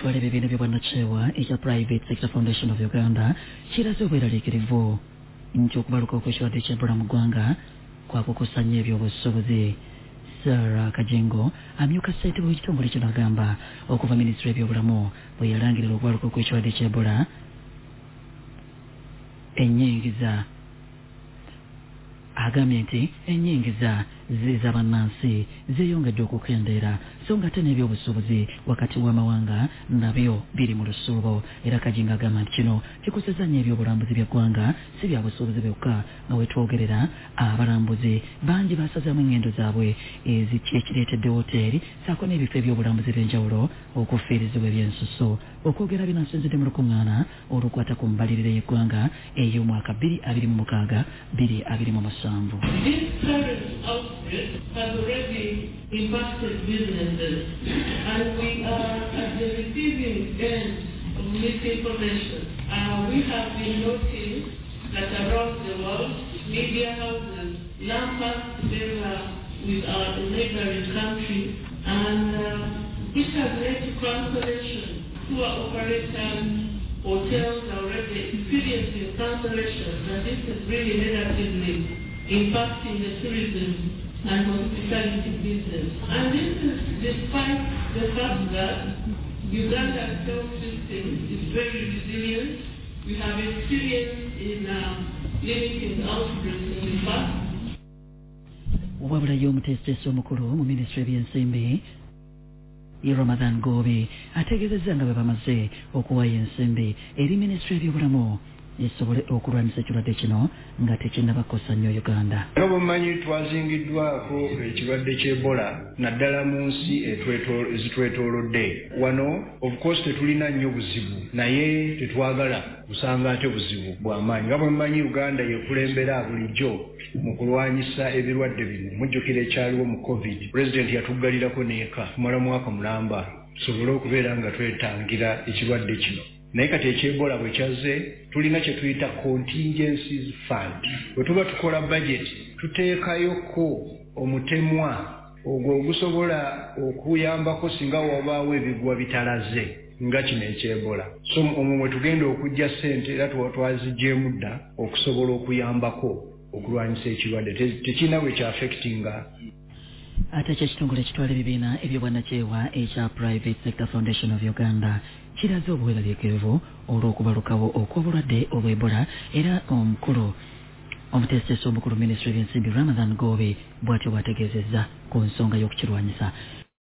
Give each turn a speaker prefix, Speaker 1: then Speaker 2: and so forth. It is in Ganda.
Speaker 1: ekitwala ebibiina by'obwannacewa ekya Private Sector Foundation of Uganda kiraze obweraliikirivu nti okubaluka okw'ekirwadde ky'Ebola mu ggwanga kwakukusanya ebyobusobozi. Sarah Kajengo amyuka ssentebe w'ekitongole kino agamba okuva minisitule y'ebyobulamu bwe yalangirira okubaluka okw'ekirwadde ky'Ebola agambye nti ennyingiza z'abannansi zeeyongedde okukendeera so ng'ate n'ebyobusuubuzi wakati w'amawanga nabyo biri mu lusuubo. Era Kajinga agamba nti kino kikusizza nnyo ebyobulambuzi by'eggwanga si bya busuubuzi byokka nga wetwogerera abalambuzi bangi basazamu engendo zaabwe ekireetedde woteeri saako n'ebifo ebyobulambuzi by'enjawulo okufiirizibwa ebyensusso. Okwogera bino nsinzidde mu lukuŋŋaana olukwata ku mbalirira y'eggwanga ey'omwaka 2026-2027.
Speaker 2: This current outbreak has already impacted businesses, and we are at the receiving end of misinformation. We have been noting that around the world, media houses lump us together with our neighboring countries, and it has led to cancellation. Tour operators, hotels are already experiencing cancellation, and this is really negatively impacting the tourism and hospitality business. And this is despite the fact that Uganda's health system is very resilient. We have experience in limiting outbreaks in the past.
Speaker 1: Wabula y'omuteesiteesi omukulu mu minisitule y'ebyensimbi Ramadan Gobi ategeezezza nga bwe bamaze okuwaayo ensimbi eri minisitule y'ebyobulamu esobole okulwanyisa ekirwadde kino nga tekinnabakosa nnyo Uganda.
Speaker 3: Nga bumanyi twazingiddwako ekirwadde ky'Ebola naddala mu nsi ezitwetoolodde. Wano of course tetulina nnyo buzibu naye tetwagala kusanga ate buzibu bw'amaanyi. Nga bwe mumanyi Uganda yekulembera bulijjo mu kulwanyisa ebirwadde bino. Mujjukira ekyaliwo mu COVID. President yatuggalirako n'eka kumala mwaka mulamba tusobole okubeera nga twetangira ekirwadde kino. Naye kati eky'Ebola bwe kyaze tulina kye tuyita contingencies fund. Bwe tuba tukola budget tuteekayoko omutemwa ogwo ogusobola okuyambako singa wabaawo ebigwa bitalaze nga kino eky'Ebola. So omwo mwe tugenda okujja ssente era twaziggyemu dda okusobola okuyambako okulwanyisa ekirwadde. Tekirina bwe kya affectinga.
Speaker 1: Ate ekitongole ekitwala ebibiina eby'obwannacewa ekya Private Sector Foundation of Uganda kiraze obweraliikirivu olw'okubalukawo okw'obulwadde obw'Ebola era omuteesiteesi omukulu minisitule y'ebyensimbi Ramadan Gobi bw'atyo bw'ategeezezza ku nsonga y'okukirwanyisa.